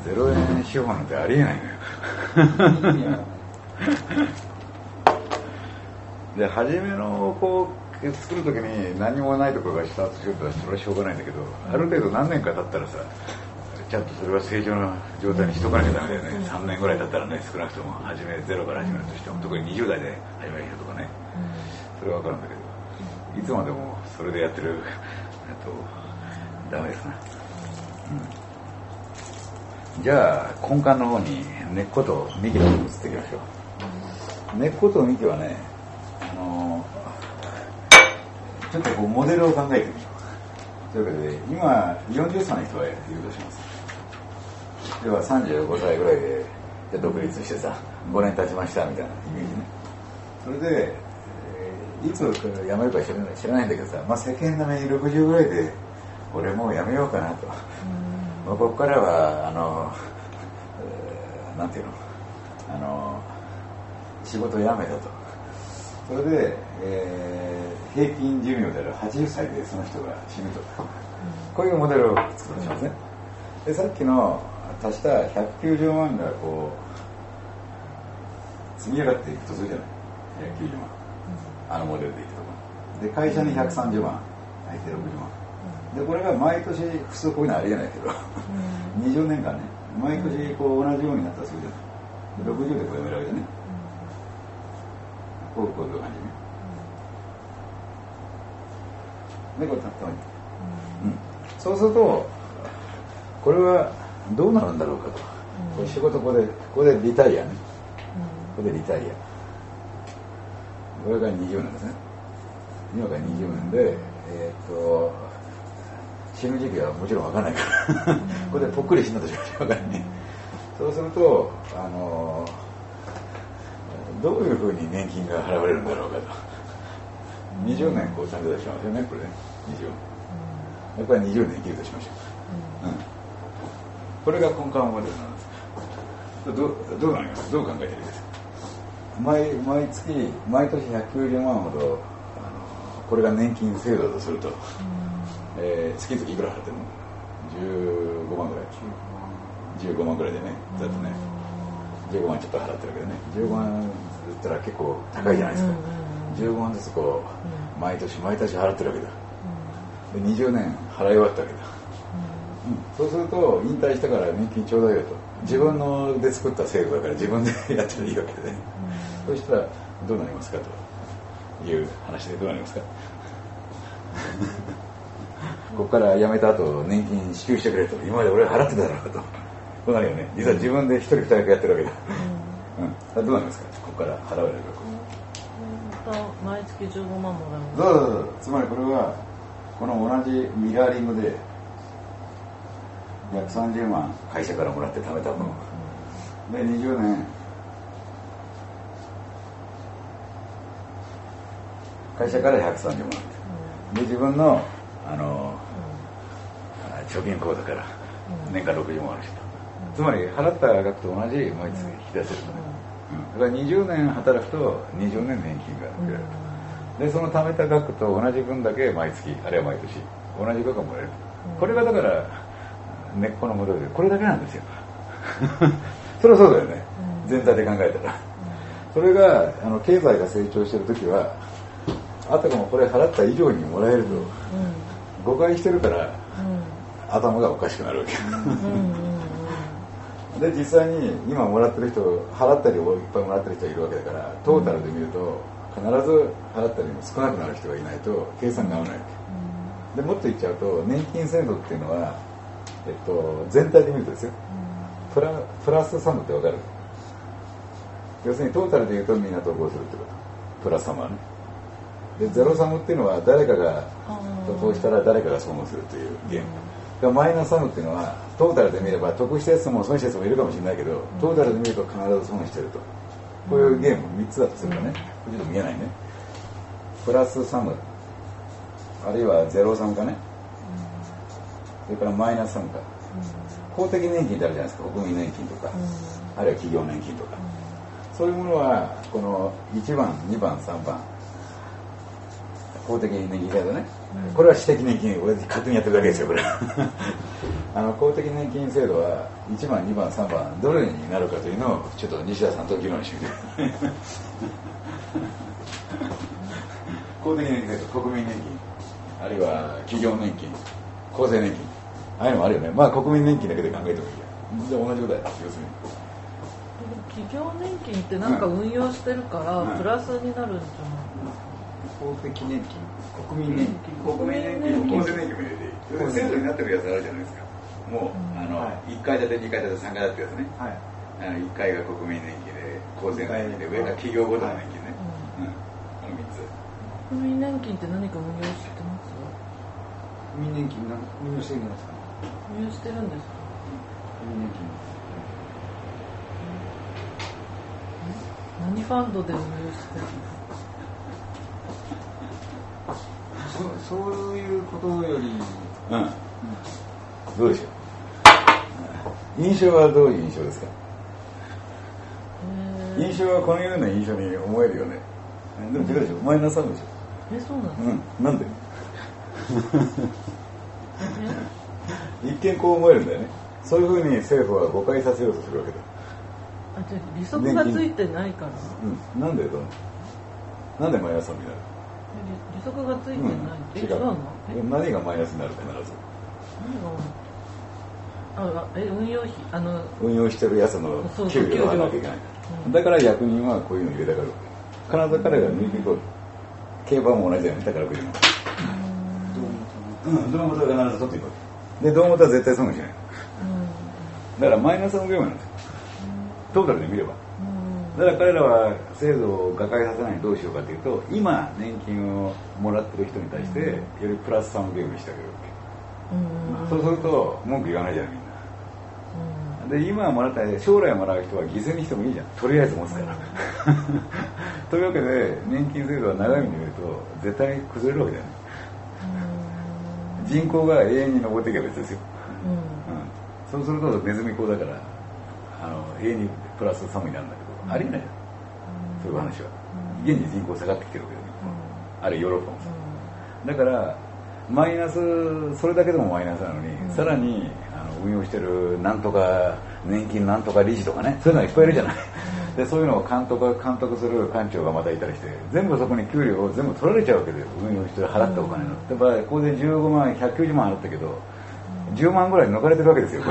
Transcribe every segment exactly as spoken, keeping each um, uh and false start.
ゼロえん資本なんてありえないのよで初めのこう作るときに何もないところがスタートするとはそれはしょうがないんだけど、ある程度何年か経ったらさ、ちゃんとそれは正常な状態にしとかなきゃダメだよね。さんねんぐらい経ったらね、少なくとも初めゼロから始めるとしても、特ににじゅう代で始める人とかね、それは分かるんだけど、いつまでもそれでやってるとダメですな、うん、じゃあ根幹の方に根っこと幹の方に移っていきましょう。根っこと幹はね、あのちょっとこうモデルを考えてみましょう。というわけで今よんじゅっさいの人がいるとします。ではさんじゅうごさいぐらいでじゃ独立してさごねん経ちましたみたいなイメージね。それで、えー、いつ辞めるか知らない、知らないんだけどさ、まあ、世間並みにろくじゅうぐらいで俺もう辞めようかなと、まあ、ここからはあの、えー、なんていうの、あの仕事を辞めたと。それで、えー、平均寿命であるはちじゅっさいでその人が死ぬと、こういうモデルを作ろうとしますね。でさっきの足したひゃくきゅうじゅうまんがこう積み上がっていくとするじゃない、ひゃくきゅうじゅうまん、あのモデルでいくとかで、会社にひゃくさんじゅうまん入ってろくじゅうまんで、これが毎年普通こういうのあれじゃないけどにじゅうねんかんね、毎年こう同じようになったらするじゃない。ろくじゅうでこうやめるわけでね、こうこういう感じね。でこれたったまに、うん、そうするとこれはどうなるんだろうかと、これ仕事ここでここでリタイアね、ここでリタイア、これがにじゅうねんですね。今からにじゅうねんで、えー、っと死ぬ時期はもちろん分からないからここでぽっくり死んだとしか分からないね。そうするとあのどういうふうに年金が払われるんだろうかと。にじゅうねんこうさんで出しますよね、これね、にじゅうねん。やっぱりにじゅうねん生きるとしましょう。うん、これが根幹モデルなんです。どう、どうなります？どう考えてるんですか？毎、毎月、毎年ひゃくきゅうじゅうまんほど、あのこれが年金制度だとすると、えー、月々いくら払ってるの？じゅうごまんぐらい。じゅうごまんぐらいでね、だってね。じゅうごまんちょっと払ってるけどね、じゅうごまんだったら結構高いじゃないですか。じゅうごまんずつこう毎年毎年払ってるわけだ。でにじゅうねん払い終わったわけだ、うん、そうすると引退したから年金ちょうだいよと、自分ので作った制度だから自分でやってもいいわけで、ね、そうしたらどうなりますかという話で、どうなりますかここから辞めた後年金支給してくれと、今まで俺は払ってただろうと、こうなるよね。実は自分で一人二役やってるわけだ、うん、どうなりますか、ここから払われるか、 うん、毎月じゅうごまんもらう。 そうそうそう、つまりこれはこの同じミラーリングでひゃくさんじゅうまん会社からもらって貯めたもの、うん、でにじゅうねん会社からひゃくさんじゅうまん、うん、で自分のあの、うん、貯金口座から年間ろくじゅうまんある人、うん、つまり払った額と同じ毎月引き出せるとね、うん、だからにじゅうねん働くとにじゅうねん年金が受けられる、うん、でその貯めた額と同じ分だけ毎月あるいは毎年同じ額がもらえる、うん、これがだから根っこのモデルでこれだけなんですよそれはそうだよね、うん、全体で考えたら、うん、それがあの経済が成長してるときはあたかもこれ払った以上にもらえると、うん、誤解してるから、うん、頭がおかしくなるわけ、うん、で実際に今もらってる人払ったりいっぱいもらってる人がいるわけだから、トータルで見ると必ず払ったりも少なくなる人がいないと計算が合わないわけ、でもっと言っちゃうと年金制度っていうのは、えっと、全体で見るとですよ、プラ、プラスサムって分かる？要するにトータルで言うとみんな投稿するってこと、プラスサムはね。でゼロサムっていうのは誰かが投資したら誰かが損をするというゲーム、でマイナスサムっていうのはトータルで見れば得したやつも損したやつもいるかもしれないけど、トータルで見ると必ず損してると、こういうゲームみっつだとするとね、これちょっと見えないね、プラスサムあるいはゼロサムかね、それからマイナスサムか、公的年金ってあるじゃないですか、国民年金とか、あるいは企業年金とか、そういうものはこのいちばんにばんさんばん公的年金制度ね、うん、これは私的年金、俺勝手にやってるだけですよこれあの公的年金制度はいちばんにばんさんばんどれになるかというのをちょっと西田さんと議論してみて公的年金制度、国民年金、あるいは企業年金、厚生年金、ああいうのもあるよね。まあ国民年金だけで考えてもいいや。じゃあ同じことだよ、要するに。 企業年金ってなんか運用してるからプラスになるんじゃない、 公的年金、国民年金、 国民年金、厚生年金も入れていい。制度になってるやつあるじゃないですか。もう、あの、はい、いっかい建て、にかい建て、さんかい建てってやつね。はい、あのいっかいが国民年金で、厚生年金で、上が企業ごとの年金ね。はい、うん、このみっつ。 国民年金って何か運用してます？ 国民年金が運用してるんですか？ 運用してるんですか？ 国民年金。 何ファンドで運用してるの？そ, そういうことより、 うん、うん、どうでしょう。印象はどういう印象ですか？印象はこのような印象に思えるよね。でも違うでしょ、マイナスさんでしょ。 え、そうなんですか？ うん、なんで一見こう思えるんだよね。そういうふうに政府は誤解させようとするわけだ。 あ、じゃあ利息がついてないから。 うん、なんでだなんでマイナスさんになる？ 利息がついてない、うん、え、違うの？ 何がマイナスになる必ず？ 何があえ運用費あの運用してるやつの給料を払わなきゃいけない、うん、だから役人はこういうの入れたがる。必ず彼が抜いていこう。競馬も同じだよね、宝くじも。うん、胴元は必ず取っていこう。で、胴元は絶対損しない。だからマイナスのゲームなんですよ。トータルで見れば。だから彼らは制度を瓦解させないにどうしようかというと、今年金をもらってる人に対してよりプラスさんをゲームにしてあげるわけ。そうすると文句言わないじゃん、みんな。で今もらったら将来もらう人は犠牲にしてもいいじゃん、とりあえず持つからというわけで年金制度は長い目で見ると絶対に崩れるわけだよね。人口が永遠に上っていけば別ですよ、うんうん、そうするとネズミ講だからあの永遠にプラスさんになるんだけど、うん、ありえないじゃん、そういう話は。現に人口下がってきてるわけだよね、うん、あるいはヨーロッパもさ、うん、だからマイナス、それだけでもマイナスなのに、うん、さらにあの運用してるなんとか年金なんとか理事とかね、そういうのがいっぱいいるじゃない。でそういうのを監督監督する官庁がまたいたりして、全部そこに給料を全部取られちゃうわけで、運用してる払ったお金の。やっぱりここでじゅうごまん、ひゃくきゅうじゅうまん払ったけど、じゅうまんぐらい抜かれてるわけですよ。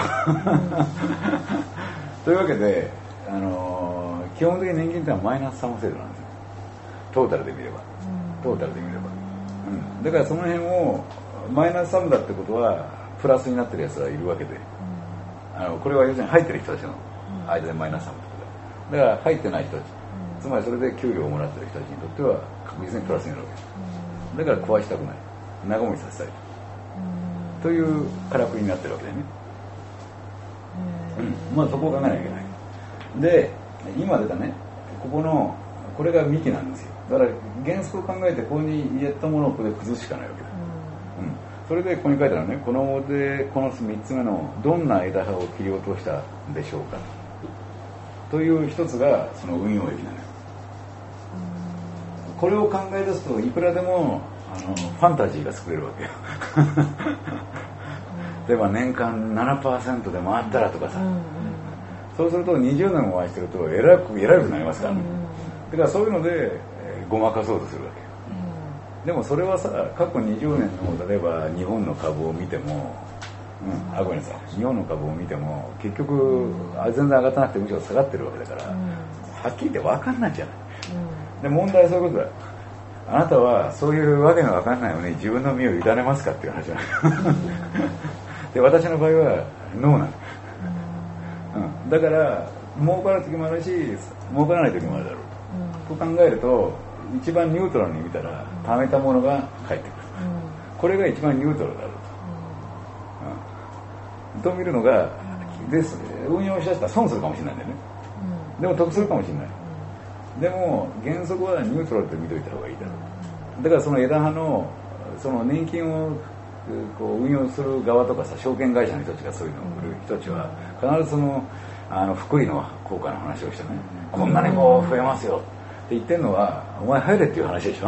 というわけで、あのー、基本的に年金ってのはマイナスさん制度なんですよ。トータルで見れば、トータルで見れば。うん、だからその辺をマイナスさんだってことはプラスになってるやつがいるわけで、うん、あのこれは要するに入ってる人たちの間でマイナスさんだから入ってない人たち、うん、つまりそれで給料をもらってる人たちにとっては確実にプラスになるわけです、うん、だから壊したくない、長持ちさせたい、うん、というからくりになってるわけだよね、うん、まあそこを考えなきゃいけない。で今出たね、ここのこれが幹なんですよ。だから原則を考えてここに入れたものをここで崩すしかないわけだ、うんうん、それでここに書いてあるのね、このでこのみっつめのどんな枝葉を切り落としたでしょうかという一つがその運用益なのよ。これを考え出すといくらでもあのファンタジーが作れるわけよ例えば年間 ななパーセント で回ったらとかさ、うんうん、そうするとにじゅうねんも回してるとえらくえらくなりますからね、だからそういうので、えー、ごまかそうとするわけよ、うん、でもそれはさ、過去にじゅうねんの例えば日本の株を見ても、うん、あごめんなさい、日本の株を見ても結局、うん、全然上がってなくてむしろ下がってるわけだから、うん、はっきり言って分かんないじゃない、うん、で問題はそういうことだ。あなたはそういうわけの分かんないのに自分の身を委ねますかっていう話じゃないで私の場合はノーなの、うん、だから儲かる時もあるし儲からない時もあるだろうと、うん、と考えると一番ニュートラルに見たら貯めたものが返ってくる、うん、これが一番ニュートラルだろうと、うん、と見るのがです運用しだしたら損するかもしれないんだよね、うん、でも得するかもしれない、うん、でも原則はニュートラルって見といた方がいいだろう。だからその枝葉のその年金をこう運用する側とかさ、証券会社の人たちがそういうのを売る人たちは必ずそのあの福利の効果の話をしてね、うん、こんなにも増えますよって言ってるのはお前入れっていう話でしょ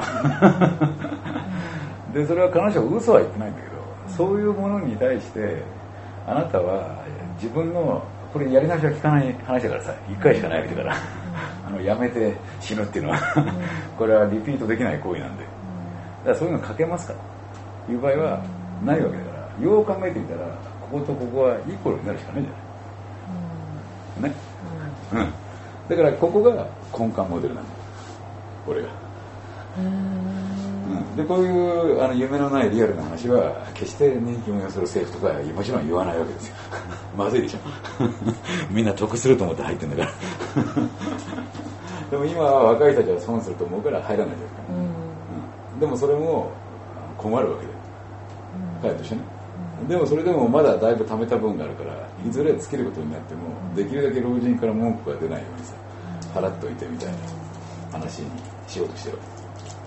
でそれは必ずしも嘘は言ってないんだけど、そういうものに対してあなたは自分のこれやり直しは聞かない話だからさ、一回しかないわけだから、あのやめて死ぬっていうのはこれはリピートできない行為なんで、だからそういうの書けますかという場合はないわけだから、よう考えてみたらこことここはイコールになるしかないじゃないね、うん、だからここが根幹モデルなんだ、これが。うん、でこういうあの夢のないリアルな話は決して年金を要する政府とかはもちろん言わないわけですよまずいでしょみんな得すると思って入ってんだからでも今は若い人たちは損すると思うから入らないですから、ね、うん、でもそれも困るわけで彼としてね、でもそれでもまだだいぶ貯めた分があるから、いずれつけることになってもできるだけ老人から文句が出ないようにさ払っといてみたいな話にしようとしてるわけ。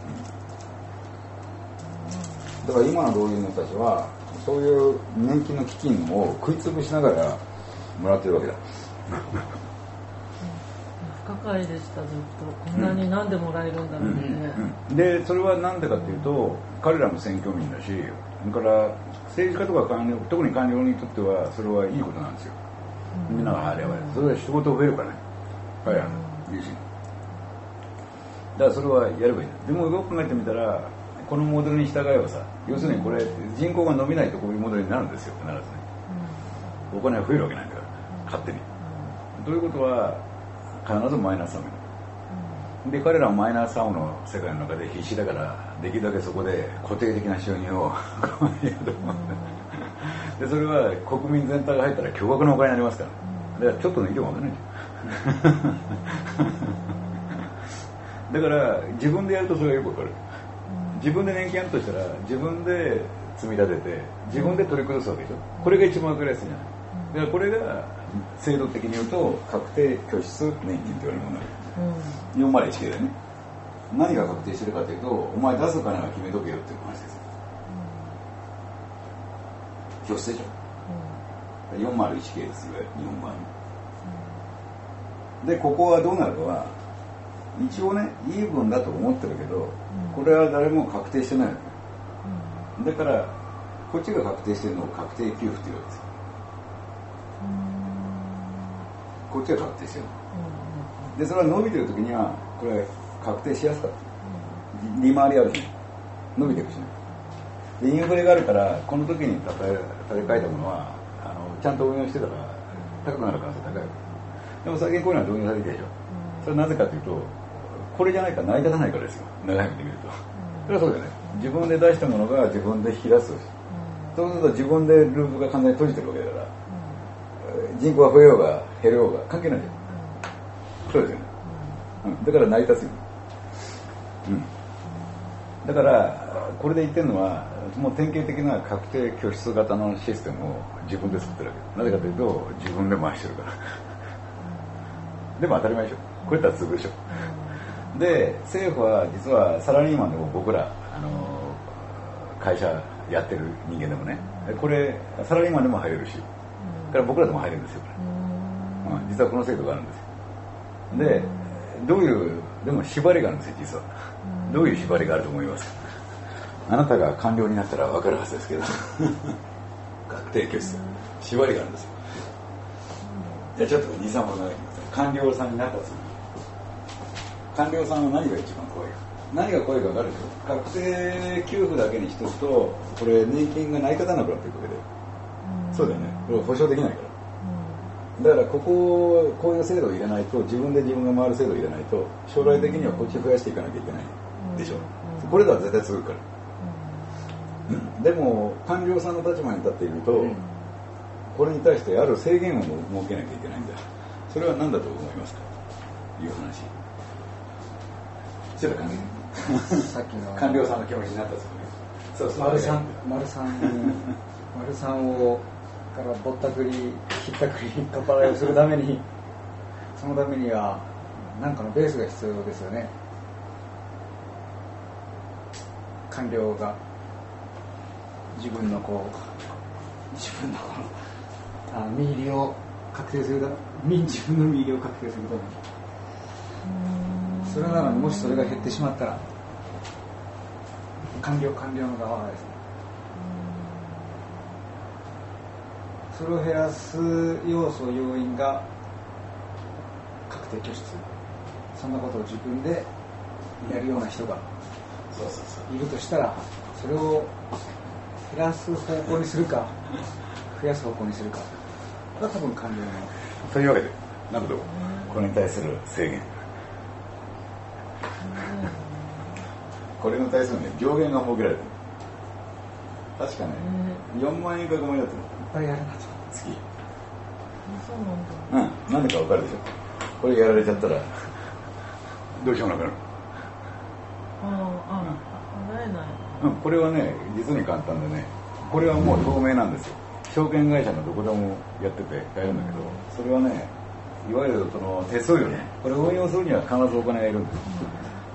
だから今の老人の人たちはそういう年金の基金を食いつぶしながらもらってるわけだ不可解でした。ずっとこんなに何でもらえるんだろうね、 うんうん、でそれは何でかっていうと、彼らも選挙民だし、それから政治家とか官僚、特に官僚にとってはそれはいいことなんですよ、うん、みんなが入ればそれは仕事を増えるからね、彼らの自身だからそれはやればいい。でもよく考えてみたらこのモデルに従えばさ、要するにこれ人口が伸びないとこういうモデルになるんですよ、必ずね、うん、お金が増えるわけないんだから勝手に、うん、ということは必ずマイナスサム、うん、で彼らはマイナスサムの世界の中で必死だから、できるだけそこで固定的な収入を得ると思うでそれは国民全体が入ったら巨額のお金になりますから、だからちょっとの意見もわかんないじゃんだから自分でやるとそれがよくわかる。自分で年金やるとしたら自分で積み立てて自分で取り崩すわけでしょ。これが一番分かりやすいじゃない。だからこれが制度的に言うと確定拠出年金って言われるものなんです、うん、よんまるいちケー でね、何が確定してるかというと、お前出す金は決めとけよっていう話ですよ、うん、拠出でしょ、うん、よんまるいちケー ですよ、日本版、うん、でここはどうなるかは一応ね、イーブンだと思ってるけど、これは誰も確定してないわけ、うん、だからこっちが確定してるのを確定給付っていうわけですよ、うん、こっちが確定してるの、うん、でそれは伸びてる時にはこれ確定しやすかった、うん、利回りあるし、伸びていくしね、でインフレがあるからこの時に立て替えたものはあのちゃんと運用してたら高くなる可能性高いわけでも最近こういうのは導入されてるでしょ、うん、それはなぜかというとこれじゃないから成り立たないからですよ、長い目で見ると、うん、それはそうだよね、自分で出したものが自分で引き出す、うん、そうすると自分でループが完全に閉じてるわけだから、うん、人口が増えようが減ろうが関係ないじゃん、うん、そうですよね、うん、だから成り立つよ、うん、だからこれで言ってるのはもう典型的な確定拠出型のシステムを自分で作ってるわけ、なぜかというと自分で回してるからでも当たり前でしょ、これやったら潰でしょ、で政府は実はサラリーマンでも僕ら、あのー、会社やってる人間でもね、これサラリーマンでも入れるし、うん、から僕らでも入れるんですよ、うん、実はこの制度があるんですよ。でどういうでも縛りがあるんですよ、実は、うん、どういう縛りがあると思いますか。あなたが官僚になったら分かるはずですけど確定拠出、縛りがあるんですよ。じゃあちょっとにさんぼん長いきます。官僚さんになったつもり、官僚さんは何が一番怖いか、何が怖いか分かるでしょ。確定給付だけにしとくとこれ年金が成り立たなくなっていくわけで、うん、そうだよね、これ保証できないから、うん、だからこここういう制度を入れないと、自分で自分が回る制度を入れないと将来的にはこっち増やしていかなきゃいけないでしょ、うん、これでは絶対続くから、うん、でも官僚さんの立場に立っていると、うん、これに対してある制限を設けなきゃいけないんだ。それは何だと思いますかという話。ちょっと関係さっきの官僚さんの気持ちになったんですよね。そうそう、 丸三丸三丸三をからぼったくりひったくりかっぱらいをするために、そのためには何かのベースが必要ですよね。官僚が自分のこう自分のこのあ身入りを確定するために、自分の身入りを確定するために、それなのにもしそれが減ってしまったら、官僚官僚の側はですね、 それを減らす要素要因が確定拠出、そんなことを自分でやるような人がいるとしたら、それを減らす方向にするか増やす方向にするかが多分官僚の。 というわけで、なるほど、これに対する制限、これに対する、ね、上限が設けられてる。確かね、よんまんえんかごまん円だと思う。 いっぱいやるなと月。 そうなんだ。 うん、なんでか分かるでしょ。これやられちゃったらどうしようもなくなる。 ああ、払えない。 うん、これはね、実に簡単でね、これはもう透明なんですよ。証券会社のどこでもやってて買えるんだけど、それはね、いわゆるその手数料ね、これを運用するには必ずお金がいるんです。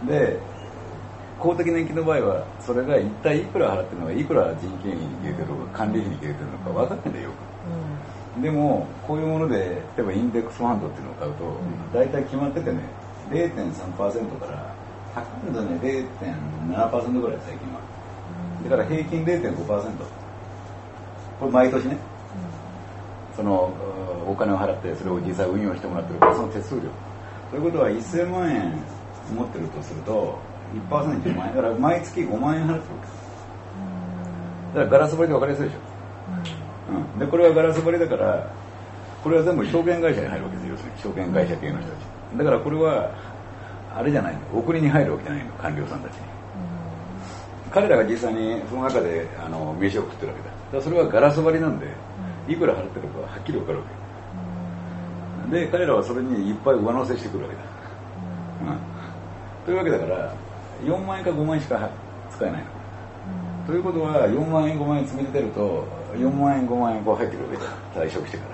で、公的年金の場合はそれが一体いくら払ってるのか、いくら人件費に消えてるのか、管理費に消えてるのか分かってんだよ、うん、でもこういうもので例えばインデックスファンドっていうのを買うと、うん、大体決まっててね れいてんさんパーセント から高いのでね れいてんななパーセント ぐらい最近は、だから平均 れいてんごパーセント、 これ毎年ね、うん、そのお金を払ってそれを実際運用してもらってるから、その手数料ということはせんまんえん持ってるとすると いちパーセントじゅうまんえんだから毎月ごまんえん払ってるわけです。だからガラス張りで分かりやすいでしょ、うんうん、でこれはガラス張りだから、これは全部証券会社に入るわけですよ。要するに証券会社系の人たちだから、これはあれじゃないの、お国に入るわけじゃないの、官僚さんたちに。彼らが実際にその中であの飯を食ってるわけだ。だからそれはガラス張りなんで、いくら払ってるかははっきり分かるわけで、彼らはそれにいっぱい上乗せしてくるわけだ、うん、というわけだからよんまんえんかごまんえんしか使えないの、うん、ということはよんまんえんごまんえん積み立てるとよんまんえんごまんえんこう入ってくるわけだ、退職してから、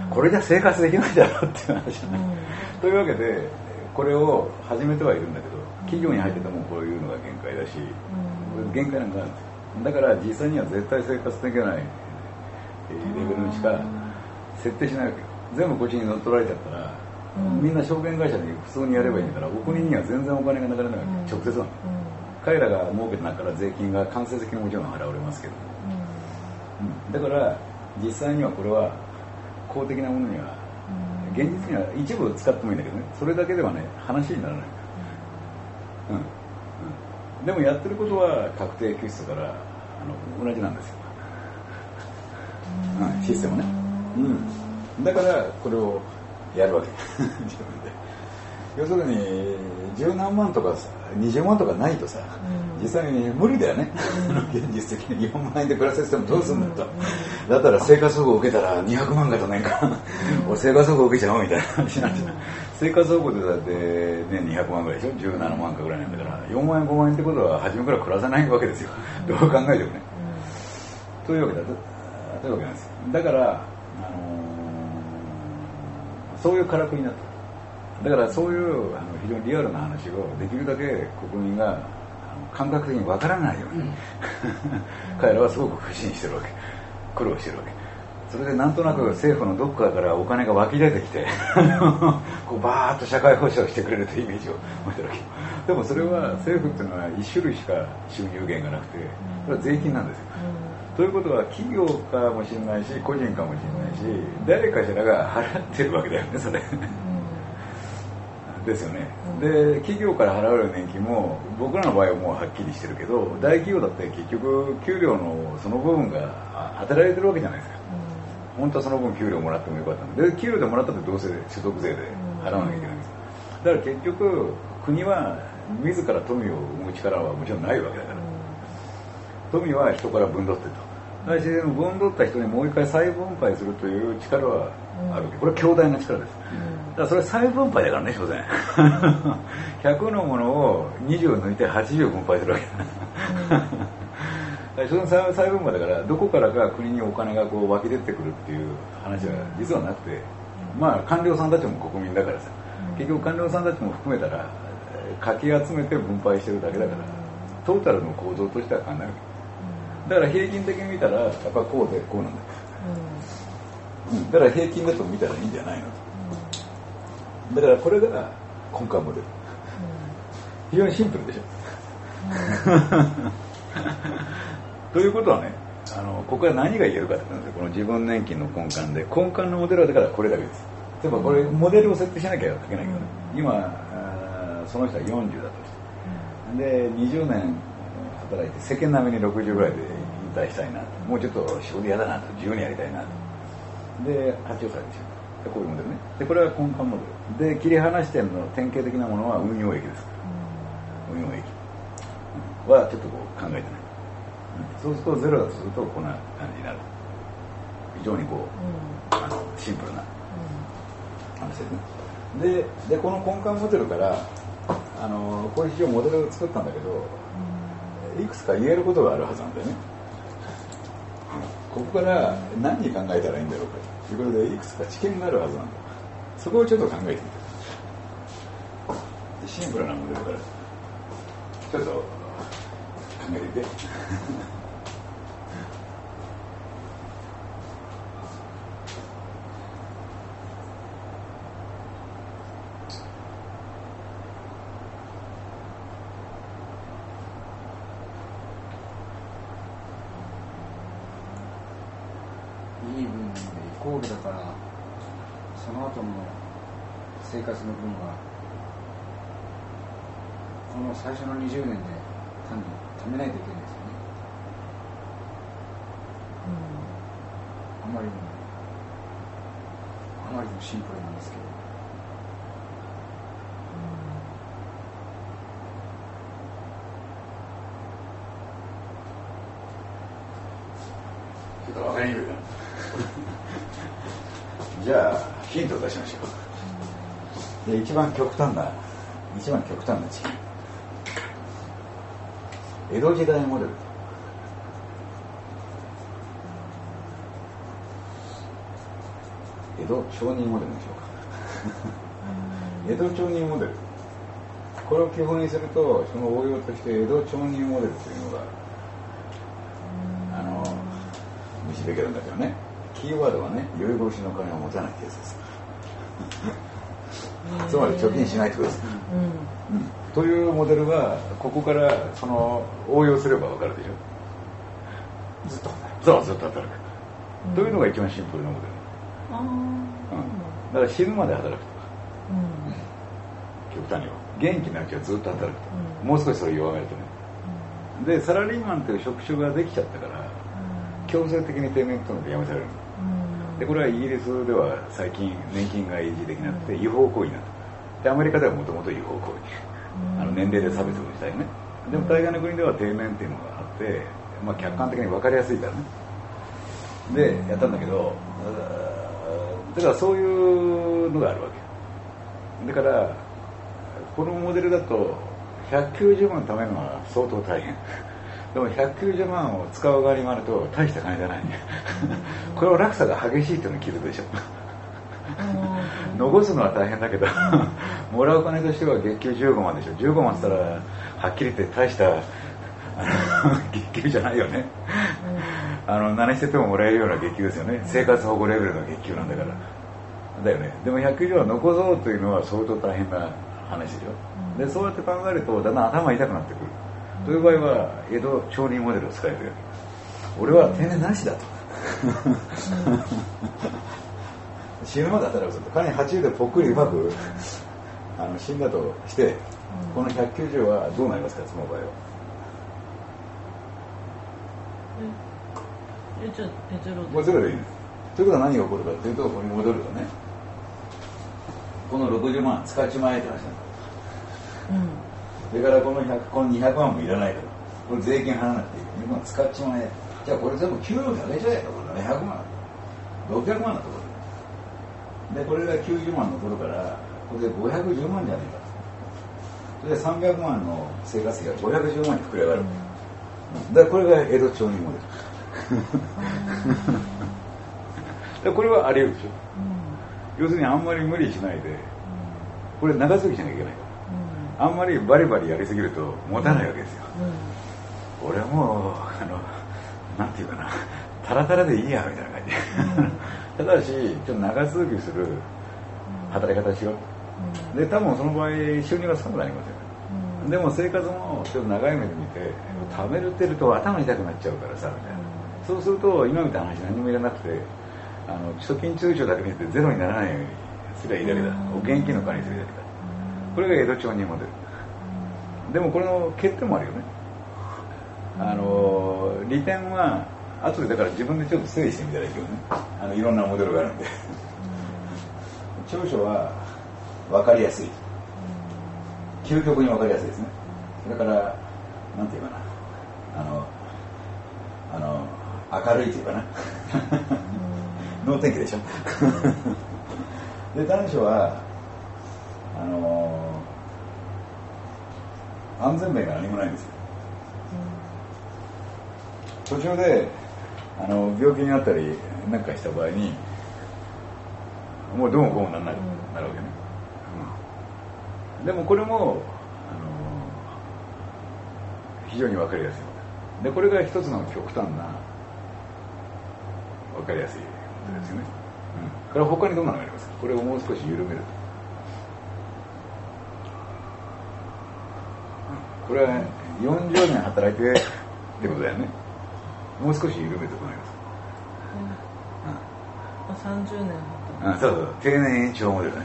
うん、これじゃ生活できないだろうっていう話じゃない、うん、というわけでこれを始めてはいるんだけど、企業に入っててもこういうのが限界だし、うん、限界なんかあるんですよ。だから実際には絶対生活できないレベルにしか設定しないわけよ。全部こっちに乗っ取られちゃったら、うん、みんな証券会社に普通にやればいいんだから、お国には全然お金が流れないわけ、うん、直接は、うん、彼らが儲けてなから税金が間接的にもちろん払われますけど、うん、だから実際にはこれは公的なものには、うん、現実には一部使ってもいいんだけどね、それだけではね話にならない、うんうん、でもやってることは確定拠出からあの同じなんですよ、うん、システムね、うん、だからこれをやるわけ自分で。要するに十何万とかにじゅうまんとかないとさ、うん、実際に無理だよね、うん、現実的によんまんえんで暮らせてもどうするんだと、うん、だったら生活保護を受けたらにひゃくまんかと年間、うん、生活保護受けちゃおうみたいな話なんじゃない、うん、生活保護でだってねにひゃくまんぐらいでしょ、じゅうななまんかぐらいなんだから、よんまんえんごまんえんってことは初めから暮らせないわけですよ、どう考えてもね、うん、というわけだとというわけなんですよ。だから、あのー、そういうからくりになった。だからそういうあの非常にリアルな話をできるだけ国民があの感覚的にわからないように、うん、彼らはすごく不信してるわけ、苦労してるわけ。それでなんとなく政府のどこかからお金が湧き出てきてこうバーッと社会保障してくれるというイメージを持ってるわけ。でもそれは政府っていうのは一種類しか収入源がなくて、それは税金なんですよ。ということは企業かもしれないし個人かもしれないし、誰かしらが払ってるわけだよね、それですよね。で企業から払われる年金も僕らの場合はもうはっきりしてるけど、大企業だって結局給料のその部分が当てられてるわけじゃないですか。本当はその分給料もらってもよかったんで、給料でもらったってどうせ所得税で払わなきゃいけないんです。だから結局国は自ら富を生む力はもちろんないわけだから、富は人から分取ってと、自然の分取った人にもう一回再分配するという力はあるわけ。これは強大な力です。だからそれは再分配だからね、所詮ひゃくのものをにじゅう抜いてはちじゅう分配するわけだその再分配だから、どこからか国にお金がこう湧き出てくるっていう話は実はなくて、まあ官僚さんたちも国民だからさ、結局官僚さんたちも含めたらかき集めて分配してるだけだから、トータルの構造としては考える。だから平均的に見たらやっぱこうでこうなんだよ、うん、だから平均だと見たらいいんじゃないの、うん、だからこれが根幹モデル、うん、非常にシンプルでしょ、うん、ということはね、ああのここから何が言えるかって言うんですよ。この自分年金の根幹で、根幹のモデルはだからこれだけです。例えばこれモデルを設定しなきゃ書けないけどね、今その人はよんじゅうだとして、でにじゅうねん働いて世間並みにろくじゅうぐらいで引退したいなと、もうちょっと仕事嫌だなと、自由にやりたいなと、ではちじゅっさいでしょ、こういうモデルね。でこれは根幹モデルで、切り離しての典型的なものは運用益です。運用益はちょっとこう考えてない。そうするとゼロだとするとこんな感じになる。非常にこう、うん、あのシンプルな話ですね。で、でこの根幹モデルからあのこういう非常にモデルを作ったんだけど、いくつか言えることがあるはずなんだよね。ここから何に考えたらいいんだろうかということで、いくつか知見があるはずなんだ。そこをちょっと考えてみて。シンプルなモデルからちょっと考えてみて。 いい分でイコールだから、その後の生活の分はこの最初のにじゅうねんで単に貯めないといけないですよね。うん、あまりにもあまりにもシンプルなんですけど、 ちょっと分かりにくいな。じゃあヒントを出しましょう。で一番極端な一番極端な知見、江戸時代モデル。江戸町人モデルでしょうか。江戸町人モデル、これを基本にすると、その応用として江戸町人モデルというのがあの導けるんだけどね、キーワードはね、酔い越しの金を持たないってやつです。つまり貯金しないってことです、うんうん、というモデルはここからその応用すれば分かるでしょ。ずっと働く、そうずっと働く、うん、というのが一番シンプルなモデル。あ、うん、だから死ぬまで働くとか、うん、極端には元気なうちはずっと働くとか、うん、もう少しそれ弱めるとね、うん、でサラリーマンという職種ができちゃったから、うん、強制的に定年取るのでやめされるの。でこれはイギリスでは最近年金が維持できなくて違法行為になった。でアメリカではもともと違法行為、あの年齢で差別をしたよね。でも大概の国では定年っていうのがあって、まあ、客観的に分かりやすいからね、でやったんだけど、だからそういうのがあるわけだから、このモデルだとひゃくきゅうじゅうまん貯めるのは相当大変。でもひゃくきゅうじゅうまんを使う側に回ると大した金じゃない、ね、これは落差が激しいっていうのを聞いるでしょ。残すのは大変だけどもらう金としては月給じゅうごまんでしょ。じゅうごまんって言ったらはっきり言って大した月給じゃないよね。あの何しててももらえるような月給ですよね。生活保護レベルの月給なんだからだよね。でもひゃくきゅうじゅうまん残そうというのは相当大変な話でしょ。でそうやって考えるとだんだん頭痛くなってくる。という場合は江戸町人モデルを使える。俺は定年なしだと死ぬまで働くぞと。彼にはちじゅうでぽっくりうまくあの死んだとして、このひゃくきゅうじゅうはどうなりますか、その場合は。 えじゃあゼロでもうゼロでいいです。ということは何が起こるかというと、ここに戻るとね、このろくじゅうまん使っちまえって話なんだ。うんそれからこのひゃく、このにひゃくまんもいらないから、これ税金払わなくていいから、使っちまえ。じゃあこれ全部給料にあげちゃえと、これひゃくまん、ろっぴゃくまんのところで。で、これがきゅうじゅうまん残るから、これでごひゃくじゅうまんじゃねえか。それでさんびゃくまんの生活費がごひゃくじゅうまんに膨れ上がる。うん、だからこれが江戸町人モデル。これはあり得るでしょ。うん、要するにあんまり無理しないで、これ長続きしなきゃいけないから。あんまりバリバリやりすぎると持たないわけですよ、うん、俺はもうあのなんていうかな、タラタラでいいやみたいな感じ、うん、ただしちょっと長続きする働き方しよう、うん、で多分その場合収入が少なくなりますよね、うん、でも生活もちょっと長い目で見て、うん、貯めるってると頭痛くなっちゃうからさみたいな、 そうすると今みたいな話何もいらなくて、あの基礎金通帳だけ見てゼロにならないようにすればいいだけだ、現金の管理するだけだ。これが江戸町にモデル。でもこれの欠点もあるよね。あの利点は後でだから自分でちょっと整理してみたらいいけどね、あのいろんなモデルがあるんで長所は分かりやすい、究極に分かりやすいですね。だからなんていうかな、あのあの明るいっていうかな能天気でしょで短所はあの安全面が何もないんですよ。途中であの病気になったりなんかした場合にもうどうもこうもなんなくなるわけね、うん、でもこれもあの非常に分かりやすいで、これが一つの極端な分かりやすいことですよね、うん、これは他にどんなのがありますか。これをもう少し緩めると、これはよんじゅうねん働いてってことだよね。もう少し緩めてもらいます。 うん、さんじゅうねんああそうそう、定年延長モデルね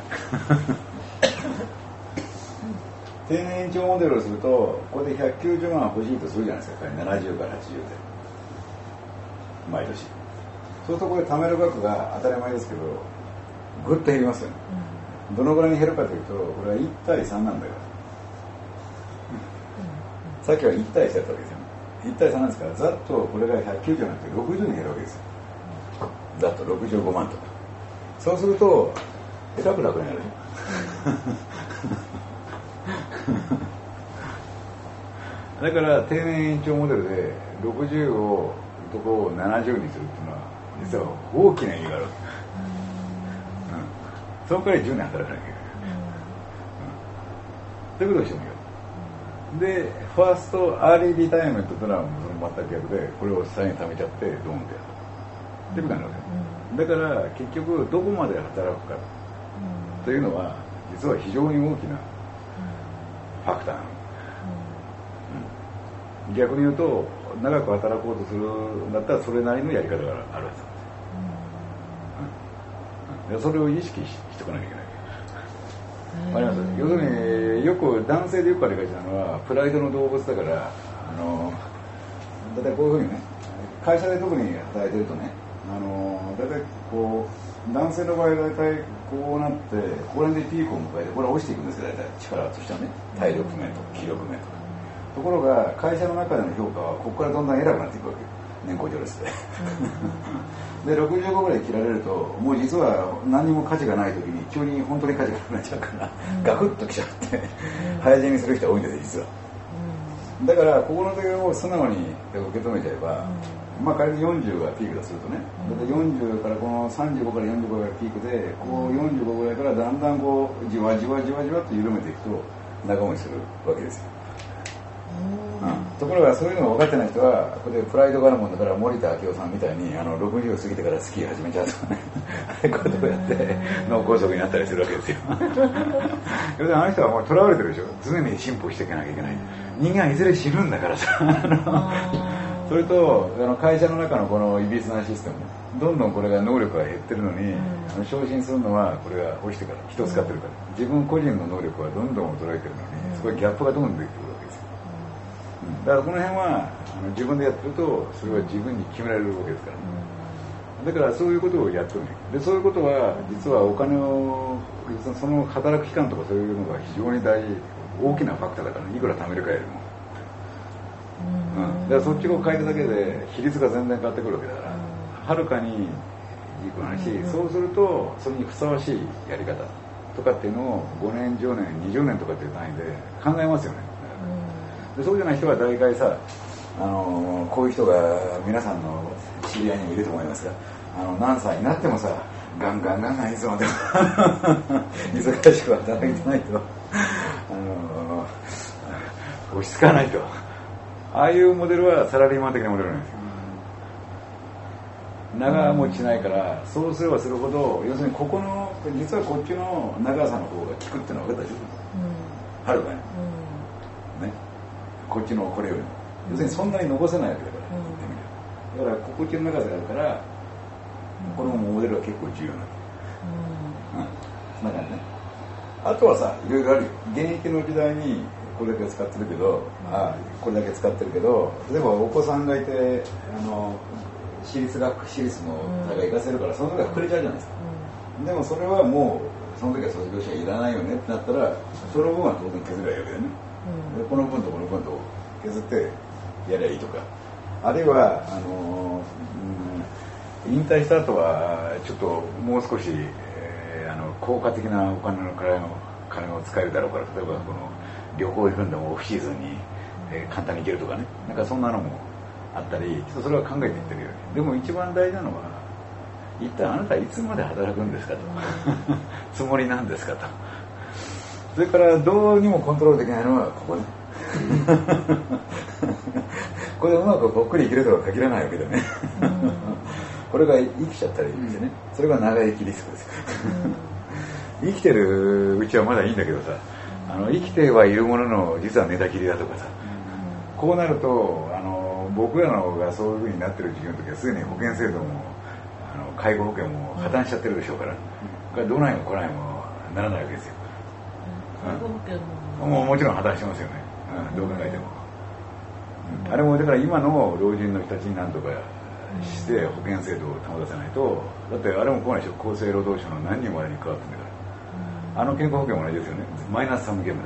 定年延長モデルをするとここでひゃくきゅうじゅうまん欲しいとするじゃないですか。ななじゅうからはちじゅうで毎年。そうするとこれ貯める額が当たり前ですけどぐっと減りますよね、うん、どのぐらいに減るかというとこれはいちたいさんなんだから、うん、さっきはいちたいいちだったわけですよね。いちたいさんなんですから、ざっとこれがひゃくきゅうじゅうじゃなくてろくじゅうに減るわけですよ。ざっとろくじゅうごまんとか。そうするとえらく楽になるだから定年延長モデルでろくじゅうをとこをななじゅうにするっていうのは実は大きな意味があるわけ、うん、そのくらいじゅうねん働かなきゃいけない、うん、ということをしてもいいよ。で、ファーストアーリーリタイアメントというのはその全く逆で、これを下に貯めちゃってドーンってやるっていうことになるわけ、うん、だから結局どこまで働くかというのは実は非常に大きなファクターなの、うん、逆に言うと長く働こうとするんだったらそれなりのやり方があるはずなんですよ、うんうん、それを意識ししておかなきゃいけない。あります。要するによく男性でよくありがちなのはプライドの動物だから、あのだいたいこういうふうにね、会社で特に働いてるとね、あのだいたいこう男性の場合はだいたいこうなってここら辺でピークを迎えてこれは落ちていくんですけど、だいたい力としてはね、体力面とか気力面とか。ところが会社の中での評価はここからどんどん偉くなっていくわけよ、年功序列ででろくじゅうごぐらい切られるともう実は何も価値がない時に急に本当に価値がなくなっちゃうから、うん、ガクッときちゃって早死にする人が多いんですよ、実は、うん、だからここの時を素直に受け止めちゃえば、うん、まあ仮によんじゅうがピークだとするとね、だってよんじゅうからこのさんじゅうごからよんじゅうごがピークでこうよんじゅうごぐらいからだんだんこうじわじわじわじわと緩めていくと長持ちするわけですよ。うん、ところがそういうのが分かってない人はここでプライドがあるもんだから森田明夫さんみたいにあのろくじゅう過ぎてからスキー始めちゃうとかねあれこういうことをやって脳梗塞になったりするわけですよ要するにあの人はもう囚われてるでしょ。常に進歩していかなきゃいけない。人間はいずれ死ぬんだからさそれとあの会社の中のこのいびつなシステム、どんどんこれが能力が減ってるのに、うん、あの昇進するのはこれが落ちてから人を使ってるから、自分個人の能力はどんどん衰えてるのに、そこにギャップがどんどん出てくるわけですよ。だからこの辺はあの自分でやってるとそれは自分に決められるわけですから、ね、だからそういうことをやってるで、そういうことは実はお金をその働く期間とかそういうのが非常に大事大きなファクターだからね、いくら貯めるかよりも、うん、だからそっちを変えただけで比率が全然変わってくるわけだからはるかにいいくなるし、そうするとそれにふさわしいやり方とかっていうのをごねんじゅうねんにじゅうねんとかっていう単位で考えますよね。でそうじゃない人は大概さ、あのこういう人が皆さんの知り合いにもいると思いますが、あの何歳になってもさガンガンガンガンいつまでも忙しく働いてないとあの落ち着かないと、ああいうモデルはサラリーマン的なモデルなんですよ。長持ちしないから、そうすればするほど要するにここの実はこっちの長さの方が効くっていうのは分かったでしょ、はるかに、うん、ね、こっちのこれよりも要するにそんなに残せないわけだから、うん、言ってみるだから心地の中であるから、このモデルは結構重要なの。うん、そんな感じね。あとはさ、いろいろあるよ。現役の時代にこれだけ使ってるけど、あこれだけ使ってるけど、例えばお子さんがいて、あの私立学私立の大会行かせるから、その時はくれちゃうじゃないですか。でもそれはもうその時は卒業者いらないよねってなったら、その分は当然削ればいいわけだよね。でこの分とこの分と削ってやりゃいいとか、あるいはあの、うん、引退した後はちょっともう少し、えー、あの効果的なお金の金を使えるだろうから、例えばこの旅行行くんでもオフシーズンに、えー、簡単に行けるとかね、なんかそんなのもあったり、ちょっとそれは考えていってるよね。でも一番大事なのは、一体あなたはいつまで働くんですかとつもりなんですかと。それからどうにもコントロールできないのはここねこれでうまくぽっくり生きるとは限らないわけでねこれが生きちゃったりしてね、それが長生きリスクです生きてるうちはまだいいんだけどさ、あの生きてはいるものの実は寝たきりだとかさ、こうなるとあの僕らのがそういう風になってる時期の時はすでに保険制度もあの介護保険も破綻しちゃってるでしょうから、うん、どないも来ないもならないわけですよ。 介護保険も、 もうもちろん破綻してますよね、うん、どう考えても、うん、あれもだから今の老人の人たちに何とかして保険制度を保たせないと、だってあれも来ないでしょ、厚生労働省の何人もあれに加わってるんだから、うん、あの健康保険も同じですよね、マイナスさんのゲームだ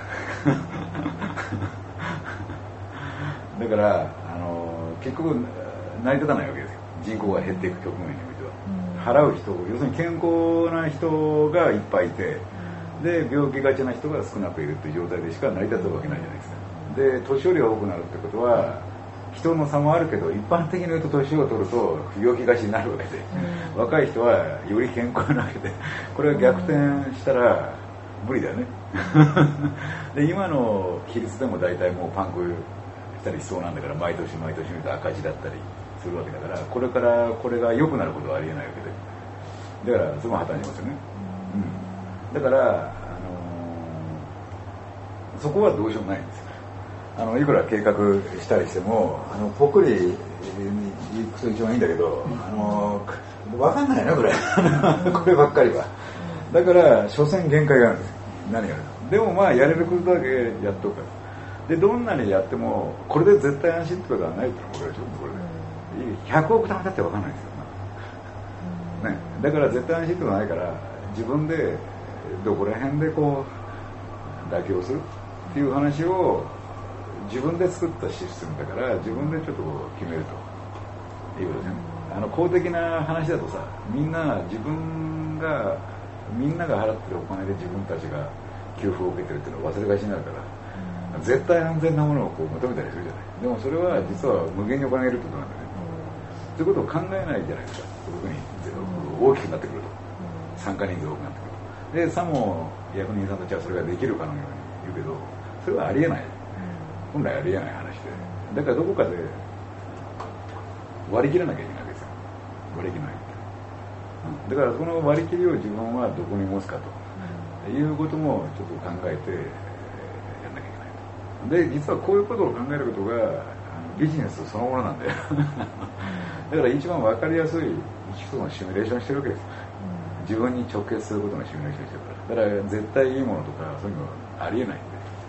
からだからあの結局成り立たないわけですよ、人口が減っていく局面においては、うん、払う人、要するに健康な人がいっぱいいて、で病気がちな人が少なくいるっていう状態でしか成り立つわけないじゃないですか。で年寄りが多くなるってことは人の差もあるけど、一般的に言うと年を取ると病気がちになるわけで、うん、若い人はより健康なわけで、これが逆転したら無理だよねで今の比率でも大体もうパンクしたりしそうなんだから、毎年毎年見ると赤字だったりするわけだから、これからこれが良くなることはありえないわけで、だからその破綻しますよね、うん、だから、あのー、そこはどうしようもないんですよ。あのいくら計画したりしても、あのぽっくりに行くと一番いいんだけど、あの分かんないなこれこればっかりは。だから所詮限界があるんですよ、何やるの。でもまあやれることだけやっとくから。でどんなにやってもこれで絶対安心ってことはないってことでしょ。これでひゃくおく貯めたって分かんないですよ、ね、だから絶対安心ってことはないから、自分でどこら辺でこう妥協するっていう話を自分で作ったシステムだから、自分でちょっと決めるということですね。あの公的な話だとさ、みんな自分がみんなが払ってるお金で自分たちが給付を受けてるっていうのを忘れがちになるから、絶対安全なものをこう求めたりするじゃない。でもそれは実は無限にお金がいるってことなんだよね。ということを考えないじゃないですか、特に大きくなってくると、参加人数多くなってくると。でさも役人さんたちはそれができるかのように言うけど、それはありえない、本来ありえない話で、だからどこかで割り切らなきゃいけないわけですよ、割り切らないって、うん、だからその割り切りを自分はどこに持つかということもちょっと考えてやんなきゃいけないと。で実はこういうことを考えることがビジネスそのものなんだよだから一番分かりやすい一つのシミュレーションしてるわけです。自分に直結することのシミュレーションしてるから。だから絶対いいものとかそういうのはありえないんで、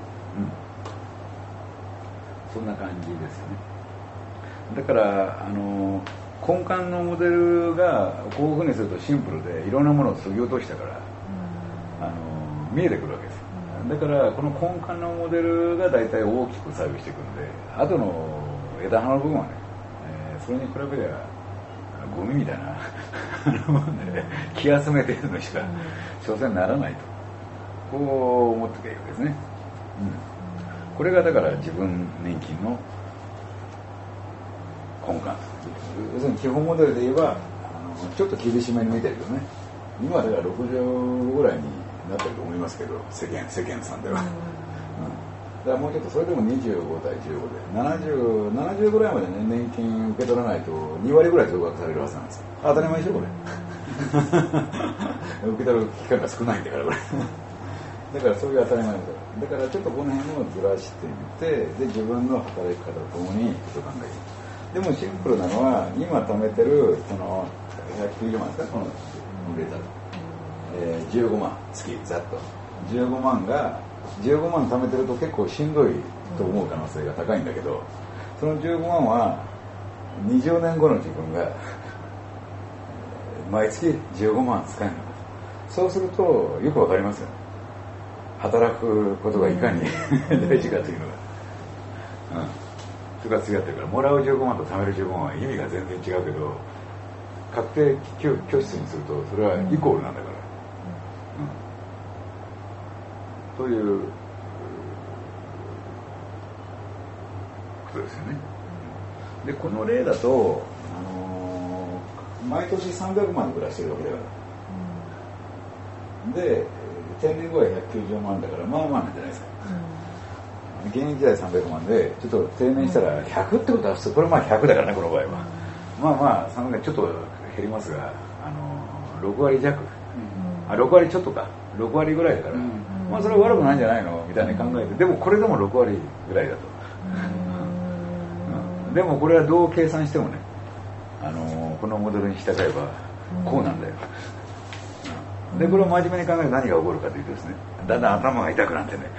うん、そんな感じですよね。だからあの根幹のモデルがこういうふうにするとシンプルでいろんなものを削ぎ落としたから、あの見えてくるわけです。だからこの根幹のモデルが大体大きく作用していくんで、後の枝葉の部分はね、えー、それに比べりゃゴミみたいなもんで気集めてるのしか所詮ならないと、こう思っていけばいいわけですね、うん、これがだから自分年金の根幹、要するに基本モデルで言えばあのちょっと厳しめに見てるよね。今だからろくじゅうごぐらいになってると思いますけど、世間世間さんでは、うん、だからもうちょっとそれでもにじゅうご対じゅうごでななじゅう、ななじゅうぐらいまでね年金受け取らないとに割ぐらい増額されるはずなんですよ。当たり前でしょこれ受け取る機会が少ないんだからこれだからそういう当たり前だからだからちょっとこの辺をずらしてみて、で自分の働き方とともにちょっと考えでもシンプルなのは今貯めてるそのひゃくきゅうじゅうまんですか、この売れた、えー、じゅうごまん月ざっとじゅうごまんがじゅうごまん貯めてると結構しんどいと思う可能性が高いんだけど、そのじゅうごまんはにじゅうねんごの自分が毎月じゅうごまん使えるのか、そうするとよくわかりますよね、働くことがいかに大事かというのが、うん、それが違ってるから、もらうじゅうごまんと貯めるじゅうごまんは意味が全然違うけど、確定拠出にするとそれはイコールなんだから、うん、ということですよね。でこの例だと、あのー、毎年さんびゃくまんで暮らしてるわけだから、で定年後はひゃくきゅうじゅうまんだからまあまあなんじゃないですか、うん、現役時代さんびゃくまんでちょっと定年したらひゃくってことは普通、これまあひゃくだからね、この場合は、まあまあさんびゃくちょっと減りますが、あのー、ろくわり弱、うん、あろくわりちょっとかろくわりぐらいだから、うん、まあそれは悪くないんじゃないのみたいに考えて、でもこれでもろくわりぐらいだと、うん、でもこれはどう計算してもね、あのー、このモデルに従えばこうなんだよ、うん、でこれを真面目に考えると何が起こるかというとですね、だんだん頭が痛くなってね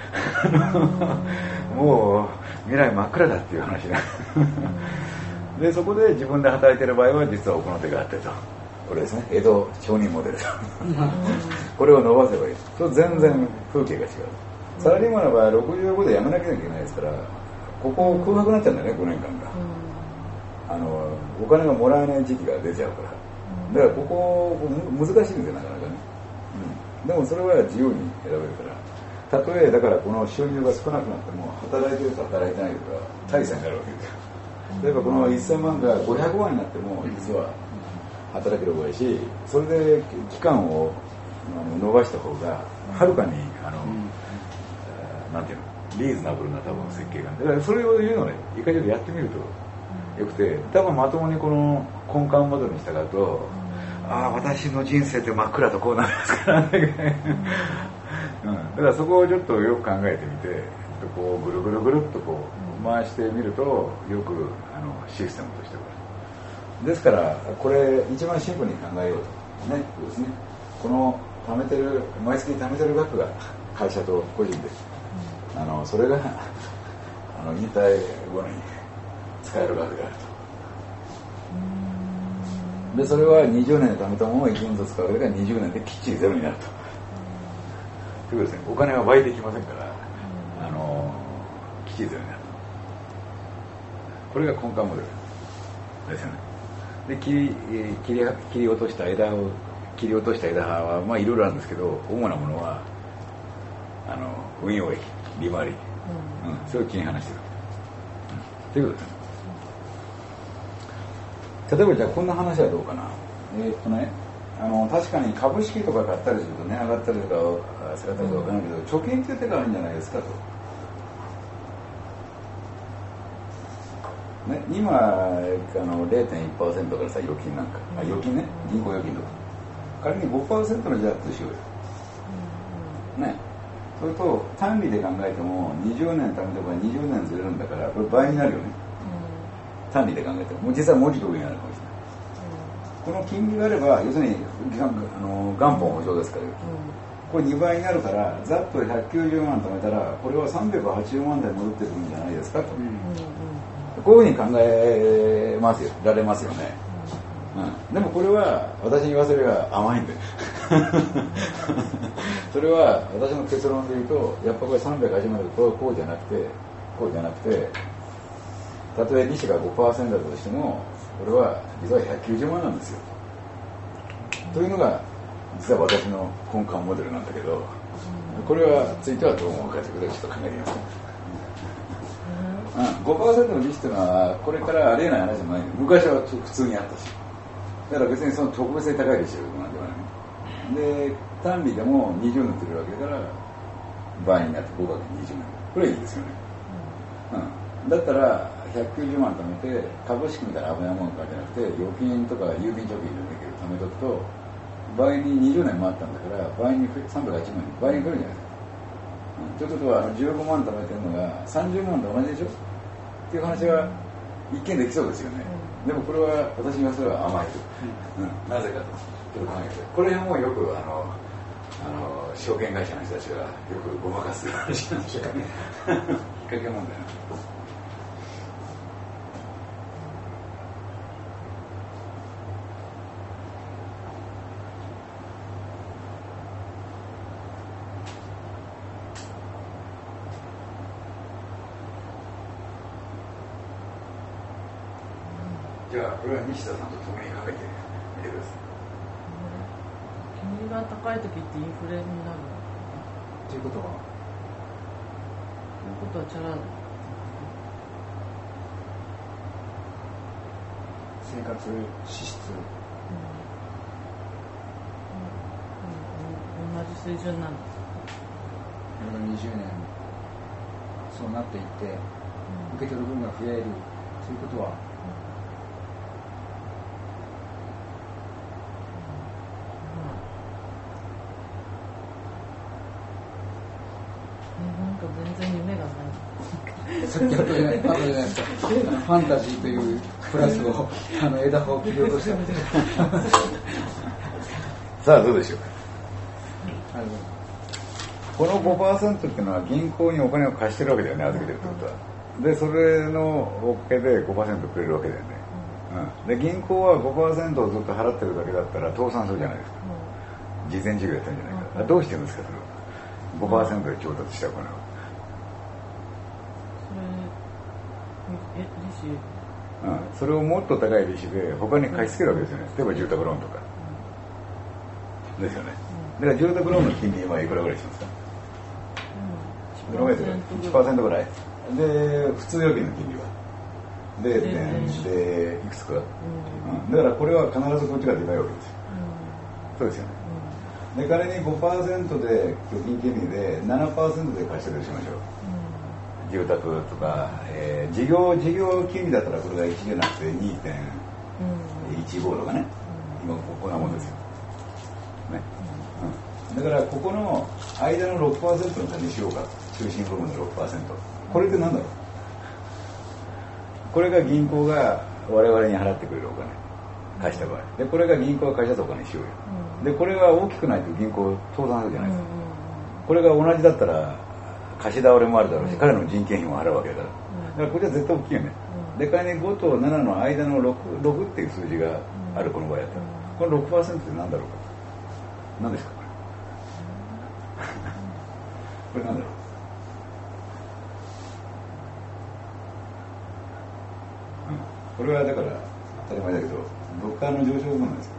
もう未来真っ暗だっていう話がでそこで自分で働いている場合は実は奥の手があってと、これですね、江戸町人モデルとこれを伸ばせばいいと、全然風景が違う。サラリーマンの場合はろくじゅうごで辞めなきゃいけないですから、ここ空白になっちゃうんだよね、ごねんかんが、あのお金がもらえない時期が出ちゃうから、だからここ難しいんですよ、なかなかね、うん、でもそれは自由に選べるから、たとえだからこの収入が少なくなっても働いてると働いてないとか大差になるわけですよ。例えばこのせんまんがごひゃくまんになっても実は働ける方がいいし、それで期間を伸ばした方がはるかにあの、うん、なんていうのリーズナブルな多分設計が、だからそれを言うのね、一回ちょっとやってみるとよくて、多分まともにこの根幹モデルに従うと、ああ私の人生って真っ暗とこうなりますからね、うん、だからそこをちょっとよく考えてみて、こうぐるぐるぐるっとこう回してみるとよくあのシステムとしてはですから、これ一番シンプルに考えようとね、そうですね、この貯めてる毎月貯めてる額が会社と個人で、あのそれがあの引退後に使える額であると。でそれはにじゅうねんで貯めたものをいちねんずつ使うわけだからにじゅうねんできっちりゼロになると。ということですね、お金は倍できませんから、あのきっちりゼロになると。これが根幹モデルですよね。で切り切り切り落とした枝を切り落とした枝葉はまあいろいろあるんですけど、主なものはあの運用益、利回り、うんうん、それを切り離している、うん、ということですね。例えばじゃあこんな話はどうかな。えー、っとねあの確かに株式とか買ったりするとね、上がったりとか下がったりとか分からないけど、貯金っていう手があるんじゃないですかと。ね、今あの ゼロてんいちパーセント からさ預金なんか、あ預金ね、銀行預金とか仮に ごパーセント のじゃあとしようよ、ね、それと単利で考えてもにじゅうねん貯めてもにじゅうねんずれるんだから、これ倍になるよね、うん、単利で考えても、もう実はもうちょっと上になるかもしれない、うん、この金利があれば要するにあの元本保証ですから、うん、これにばいになるから、ざっとひゃくきゅうじゅうまん貯めたらこれはさんびゃくはちじゅうまん台戻ってくるんじゃないですかと、うん、こういうふうに考えますよられますよね、うん、でもこれは私に言わせれば甘いんでそれは私の結論で言うと、やっぱこれさんびゃくはちじゅうまんでこう、こうじゃなくてこうじゃなくて、たとえ利子が ごパーセント だとしてもこれは実はひゃくきゅうじゅうまんなんですよというのが実は私の根幹モデルなんだけど、これはついてはどう思うかということでちょっと考えてみます、うん、ごパーセント の利子というのはこれからありえない話じゃない。昔は普通にあったし、だから別にその特別に高い利子なんではない。で単利でもにじゅうねんというわけだから倍になって ごかけるにじゅうねん、これはいいですよね、うん、だったらひゃくきゅうじゅうまん貯めて株式みたいな危ないものかじゃなくて預金とか郵便貯金でもいいけど貯めとくと倍ににじゅうねんもあったんだから倍にさんびゃくはちじゅうまんに倍に来るんじゃないですか、うん、ということはじゅうごまん貯めてるのがさんじゅうまんと同じでしょっていう話が一見できそうですよね、うん、でもこれは私にはそれは甘いと、うんうん、なぜかという考えて、これもよくあのあの証券会社の人たちがよくごまかす話なんでしょうかねきっかけ問題なじゃあこれは西田さんと共にかけてみてください。 金利が高い時ってインフレになるということはということはチャラ生活支出、うんうんうん、同じ水準なんですか。 これがにじゅうねんそうなっていって、うん、受け取る分が増えるということは、 全然夢がないさっきあったじゃない、あったじゃないですか。ファンタジーというプラスをあの枝葉を切り落としたみたいな。 さあどうでしょうか。 はい、 この ごパーセント っていうのは銀行にお金を貸してるわけだよね、預けてるってことは。でそれのおかげで ごパーセント くれるわけだよね、うん、で銀行は ごパーセント をずっと払ってるだけだったら倒産するじゃないですか、うん、事前事業やったんじゃないか、うん、どうしてるんですかそれは ごパーセント で調達したお金は。 え利子、 うん、それをもっと高い利子で他に貸し付けるわけですよね。例えば住宅ローンとか、うん、ですよね、だから住宅ローンの金利はいくらぐらいしますか。うん、いちパーセントぐらいで、普通預金の金利は ゼロてん でいくつか、うん、だからこれは必ずこっちがでかいわけですよ、うん、そうですよね、うん、で仮に ごパーセント で預金金利で ななパーセント で貸してるとしましょう、住宅とか、えー、事業事業金利だったらこれがいちじゃなくて にてんいちご とかね、今こんなもんですよ、ね、うん、だからここの間の ろくパーセント の金にしようか、中心部分の ろくパーセント、 これって何だろう。これが銀行が我々に払ってくれるお金貸した場合で、これが銀行が貸したお金にしようよ、でこれが大きくないと銀行倒産するじゃないですか、これが同じだったら貸し倒れもあるだろうし、うん、彼の人件費も払うわけだから、だからこれは絶対大きいよね、うん、で仮にごとななの間の 6, ろくっていう数字があるこの場合やったら、この ろくパーセント って何だろうか、何ですかこれこれ何だろう。これはだから当たり前だけど物価の上昇分なんですよ。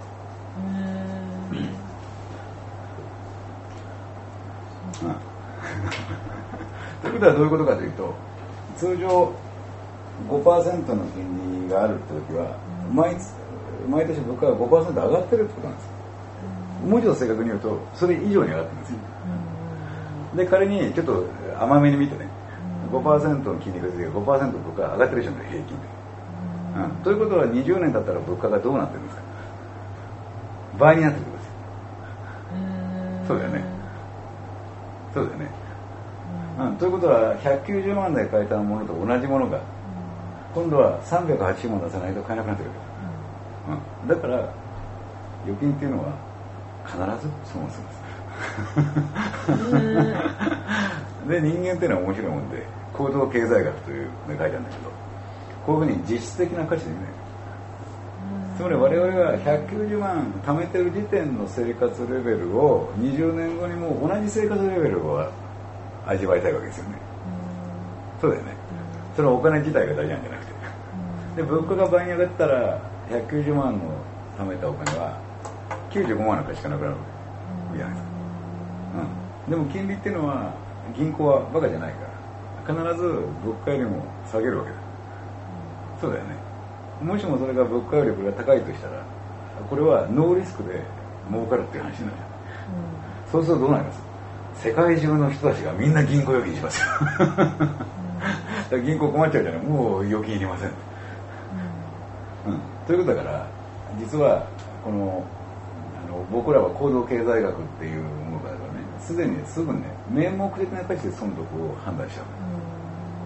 うんということはどういうことかというと、通常 ごパーセント の金利があるって時は毎, 毎年物価が ごパーセント 上がってるってことなんですよ。もう一度正確に言うとそれ以上に上がってるんですよ。で仮にちょっと甘めに見てね、 ごパーセント の金利が出て ごパーセント 物価が上がってるでしょうね、平均で。うん、ということはにじゅうねん経ったら物価がどうなってるんですか。倍になってるんですよ。そうだよね。そうだよね、うん、ということはひゃくきゅうじゅうまんで買えたものと同じものが今度はさんびゃくはちじゅうまん出さないと買えなくなってるわけだ、うん、だから預金っていうのは必ず損するんですで人間っていうのは面白いもんで、行動経済学というのが書いてあるんだけど、こういうふうに実質的な価値で見ない。つまり我々はひゃくきゅうじゅうまん貯めてる時点の生活レベルをにじゅうねんごにも同じ生活レベルを味わいたいわけですよね。そうだよね。それはお金自体が大事なんじゃなくて、で物価が倍に上がったらひゃくきゅうじゅうまんの貯めたお金はきゅうじゅうごまんなんかしかなくなるわけじゃないですか、うん、でも金利っていうのは銀行はバカじゃないから必ず物価よりも下げるわけだ。そうだよね。もしもそれが物価よりこれが高いとしたら、これはノーリスクで儲かるっていう話になる、うん、そうするとどうなります。世界中の人たちがみんな銀行預金しますよ、うん、銀行困っちゃうじゃない、もう預金いりません、うんうん、ということだから、実はこのあの僕らは行動経済学っていうものだからね、すでにすぐね名目的な価値で損得を判断しちゃう、うん、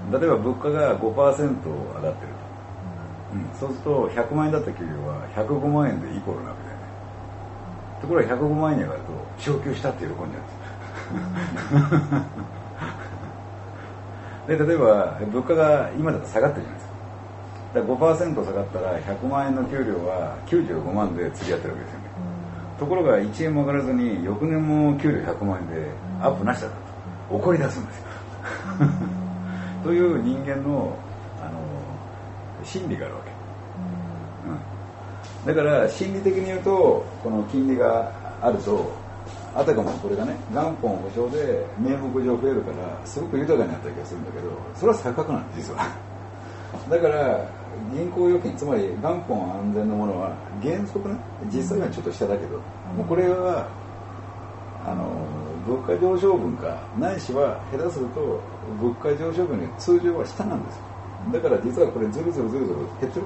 例えば物価が ごパーセント 上がってると、うん、そうするとひゃくまん円だった給料はひゃくごまん円でイコールなわけだよね。ところがひゃくごまん円に上がると昇給したって喜んじゃうんですで、例えば物価が今だと下がってるじゃないですか。だから ごパーセント 下がったらひゃくまん円の給料はきゅうじゅうごまんで釣り合ってるわけですよね。ところがいちえんも上がらずに翌年も給料ひゃくまん円でアップなしだと怒り出すんですよという人間の、あの心理があるわけ、うん、だから心理的に言うとこの金利があるとあたかもこれがね元本保証で名目上増えるからすごく豊かになった気がするんだけど、それは錯覚なんです実はだから銀行預金つまり元本安全のものは原則ね実際はちょっと下だけど、もうこれはあの物価上昇分かないしは下手すると物価上昇分に通常は下なんですよ。だから実はこれずるずるずるずる減ってる、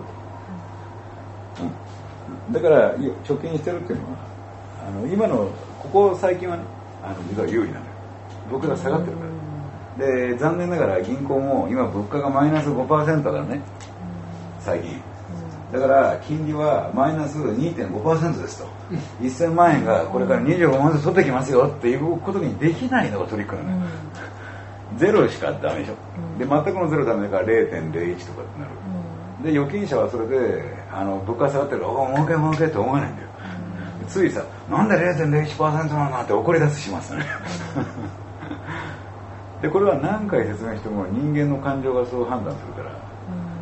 うん、だから貯金してるっていうのはあの今のここ最近はねあの実は有利なんだよ。物価が下がってるからで残念ながら銀行も今物価がマイナス ごパーセント だからね最近だから金利はマイナス にてんごパーセント ですとせんまん円がこれからにじゅうごまんずつ取ってきますよっていうことにできないのがトリックなのね、うん、ゼロしかダメでしょ、うん、で全くのゼロダメだから れいてんれいいち とかってなる、うん、で預金者はそれであの物価下がってるからおお儲け儲けって思わないんだよ、うん、ついさなんで れいてんれいいちパーセント なんだって怒り出すしますねでこれは何回説明しても人間の感情がそう判断するから、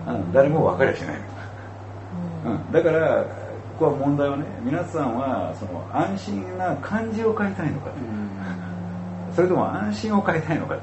うん、誰も分かりゃしないの、うん、だからここは問題はね皆さんはその安心な感じを買いたいのかと、うん、それとも安心を買いたいのかと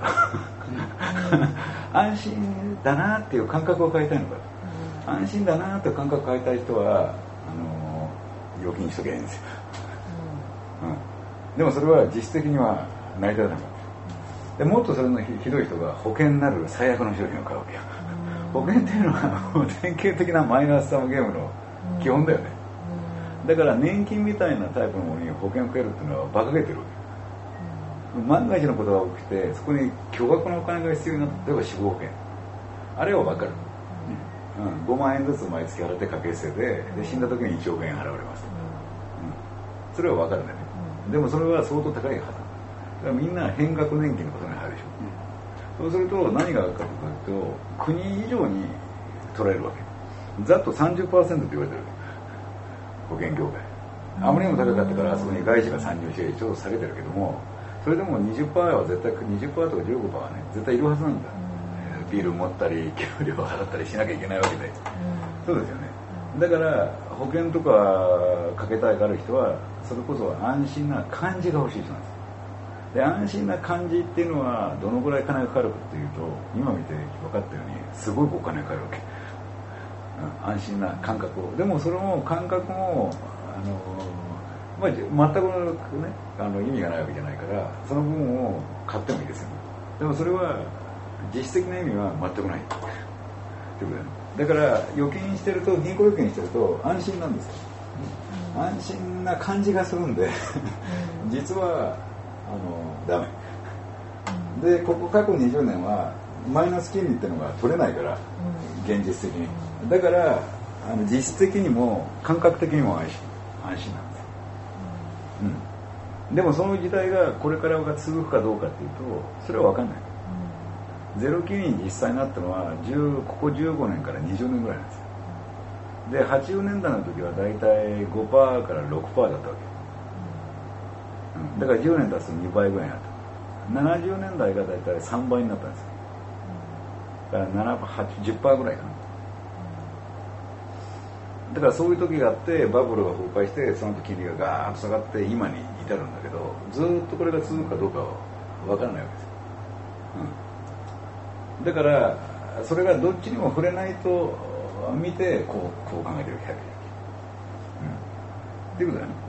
安心だなっていう感覚を買いたいのかと、うん、安心だなっていう感覚を買いたい人はあの預金しときゃいいんですよ、うんうん、でもそれは実質的には成り立たなかった。でもっとそれの ひ, ひどい人が保険なる最悪の商品を買うわけよ。保険っていうのはもう典型的なマイナスサムゲームの基本だよね。だから年金みたいなタイプのものに保険をかけるっていうのは馬鹿げてるわけ。万が一のことが起きてそこに巨額のお金が必要になって例えば死亡保険あれは分かる、うん、ごまん円ずつ毎月払って掛け捨てでで死んだ時にいちおくえん払われます、うん、それは分かるんだよね。でもそれは相当高いはず。みんな変額年金のことに入るでしょ、うん、そうすると何が分かるかというと国以上に取られるわけ。ざっと さんじゅっパーセント って言われてる保険業界。あまりにも高かったからあそこに外資が参入してちょっと下げてるけどもそれでも にじゅっパーセント は絶対 にじゅっパーセント とか じゅうごパーセント はね絶対いるはずなんだ、うん、ビール持ったり給料払ったりしなきゃいけないわけで、うん、そうですよね。だから保険とかかけたいがある人はそれこそ安心な感じが欲しい人なんです。で安心な感じっていうのはどのぐらい金がかかるかっていうと今見て分かったようにすごいお金がかかるわけ、うん、安心な感覚を。でもその感覚もあの、まあ、全く、ね、あの意味がないわけじゃないからその分を買ってもいいですよ。でもそれは実質的な意味は全くないということだから預金してると銀行預金してると安心なんですよ、うん、安心な感じがするんで実はあのダメでここ過去にじゅうねんはマイナス金利っていうのが取れないから現実的にだからあの実質的にも感覚的にも安心安心なんです、うん、でもその時代がこれからが続くかどうかっていうとそれは分かんない。ゼロ金利に実際になったのはここじゅうごねんからにじゅうねんぐらいなんですよ。ではちじゅうねんだいの時はだいたい ごパーセント から ろくパーセント だったわけだからじゅうねん経つとにばいぐらいになった。ななじゅうねんだいがだいたいさんばいになったんですよ。だからなな、はち、じゅっパーセント ぐらいかな。だからそういう時があってバブルが崩壊してその時金利がガーッと下がって今に至るんだけどずっとこれが続くかどうかは分からないわけですよ、うん、だからそれがどっちにも触れないと見てこう、こう考えてるわけ、うん、っていうことだね。